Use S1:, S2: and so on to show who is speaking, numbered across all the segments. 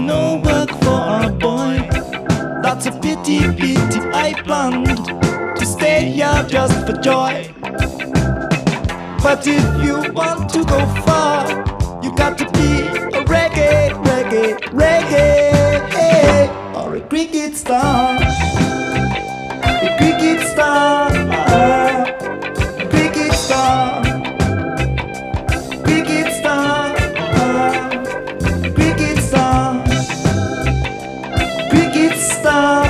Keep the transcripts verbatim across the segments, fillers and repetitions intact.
S1: no work for a boy. That's a pity, pity. I planned to stay here just for joy. But if you want to go far, you got to be a reggae, reggae, reggae, or a cricket star. A cricket star, a cricket star, cricket star, cricket star, cricket star.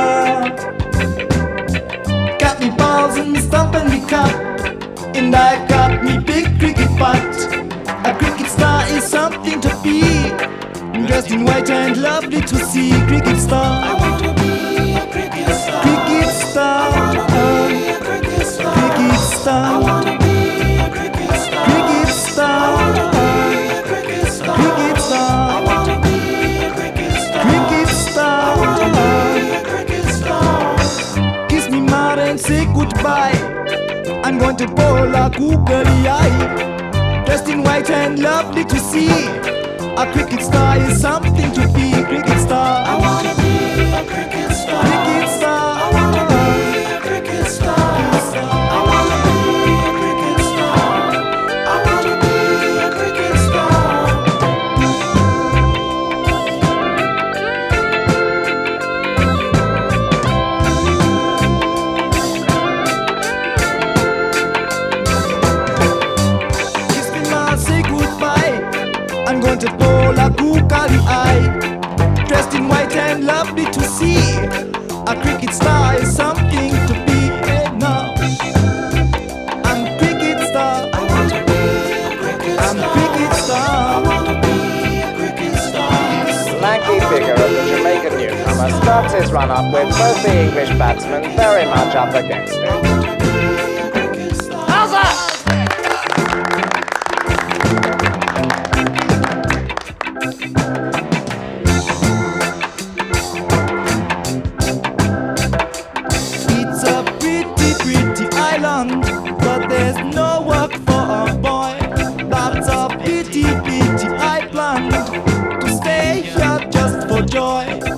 S1: Got me balls and stump and me cup, and I got me big cricket bat. A cricket star is something to be, dressed in white and lovely to see. Cricket star,
S2: I want to be a cricket star.
S1: cricket star,
S2: I want to be a cricket star.
S1: cricket
S2: I
S1: star,
S2: want to be a cricket star.
S1: cricket
S2: I
S1: star,
S2: want to be a cricket star.
S1: cricket
S2: I
S1: star,
S2: want to be a cricket star.
S1: cricket
S2: I want to
S1: star.
S2: be a cricket star.
S1: Kiss me mad and say goodbye. I'm going to bowl a googly eye, dressed in white and lovely to see. A cricket star is something to be. Cricket star,
S2: I want to be a cricket star.
S1: cricket star,
S2: I want to be a cricket star. I want to be a cricket star. I want to be a cricket star.
S1: Kiss me mad, say goodbye. I'm going to bowl a googly eye, dressed in white and lovely to see. A cricket star is something to be. Hey, now I'm cricket star.
S2: I want to be a cricket
S1: I'm
S2: star.
S1: cricket
S2: I
S1: star.
S2: want to be a cricket star.
S3: Lanky figure of the Jamaican newcomer starts his run-up with both the English batsmen very much up against it. How's that?
S1: It's a pretty, pretty island, but there's no work for a boy. That's a pity, pity. I planned to stay here just for joy.